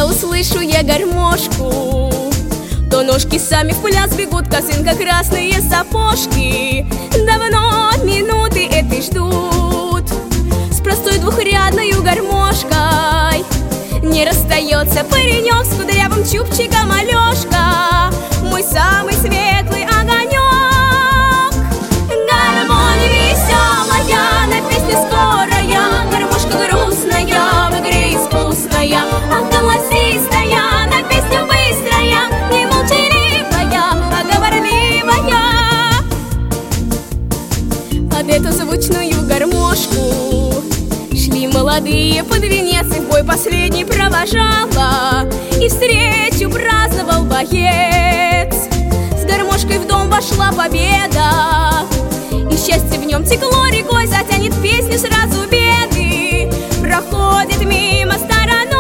услышу я гармошку, то ножки сами в пляс бегут, косынка красные сапожки. Давно минуты этой ждут, с простой двухрядною гармошкой не расстается паренек с кудрявым чубчиком Алешка, мой самый светлый огонек. Гармонь веселая, на песне скорая, гармошка грустная, в игре искусная, а голосистая, на песню быстрая, не молчаливая, а говорливая. Под эту звучную гармошку шли молодые под венец, и в бой последний провожала, и встречу праздновал боец. С гармошкой в дом вошла победа, и счастье в нем текло рекой, затянет песню сразу беды, проходит мимо стороной.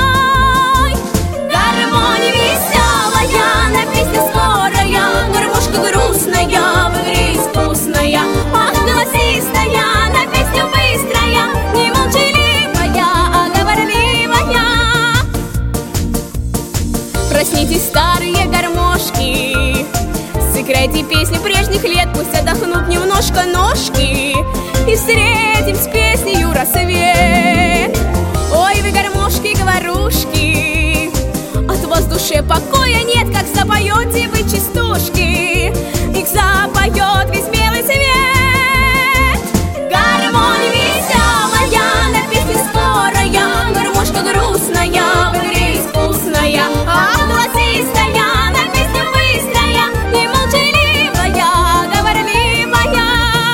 Гармонь веселая, на песне скорая, гармошка грустная, в игре искусная, ах, голосистая, на песню быстрая, не молчаливая, а говорливая. Проснитесь, старые гармошки, сыграйте песню прежних лет, пусть отдохнут немножко ножки, и встретим с песнею рассвет. Ой, вы гармошки-говорушки, от вас в душе покоя нет, как запоете вы частушки, их запоет весь белый свет. Гармонь веселая, на песне скорая, гармошка грустная, в игре искусная, ах, голосистая, на песню быстрая, не молчаливая, а говорливая.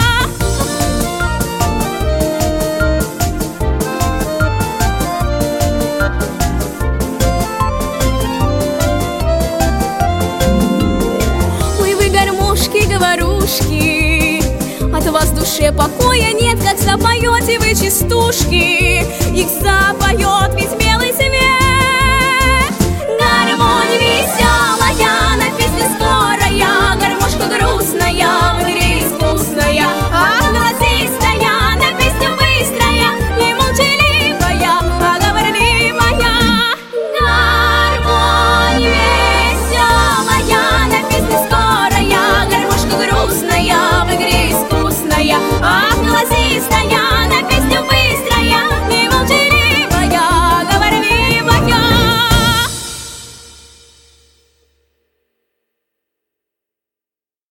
Ой, вы гармошки-говорушки, от вас в душе покоя нет, как запоете вы частушки, их запоет весь белый свет.